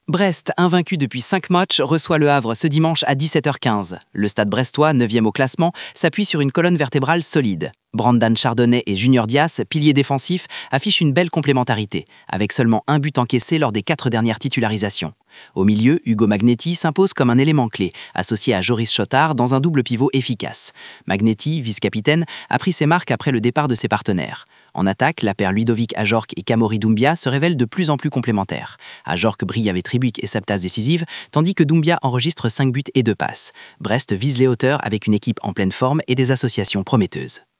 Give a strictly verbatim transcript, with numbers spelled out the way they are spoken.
Brest, invaincu depuis cinq matchs, reçoit Le Havre ce dimanche à dix-sept heures quinze. Le Stade brestois, neuvième au classement, s'appuie sur une colonne vertébrale solide. Brandan Chardonnay et Junior Dias, piliers défensifs, affichent une belle complémentarité, avec seulement un but encaissé lors des quatre dernières titularisations. Au milieu, Hugo Magnetti s'impose comme un élément clé, associé à Joris Chottard dans un double pivot efficace. Magnetti, vice-capitaine, a pris ses marques après le départ de ses partenaires. En attaque, la paire Ludovic Ajorc et Kamori Doumbia se révèle de plus en plus complémentaires. Ajorc brille avec Tribuc et sa passe décisive, tandis que Doumbia enregistre cinq buts et deux passes. Brest vise les hauteurs avec une équipe en pleine forme et des associations prometteuses.